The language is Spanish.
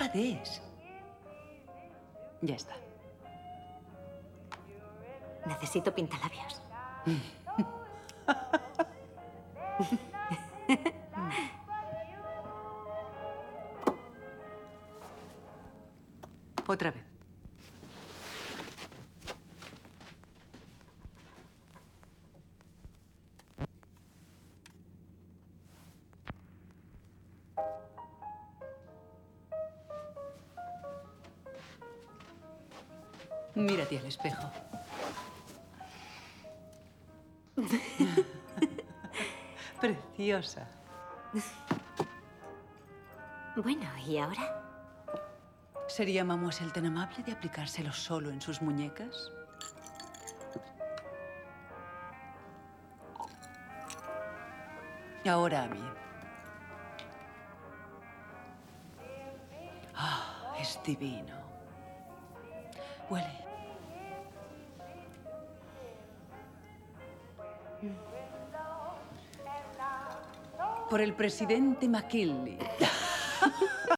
enfades. Ya está. Necesito pintalabios. Otra vez. Mírate al espejo. Preciosa. Bueno, ¿y ahora? ¿Sería Mademoiselle tan amable de aplicárselo solo en sus muñecas? Ahora a mí. Ah, es divino. Huele. Por el presidente McKinley.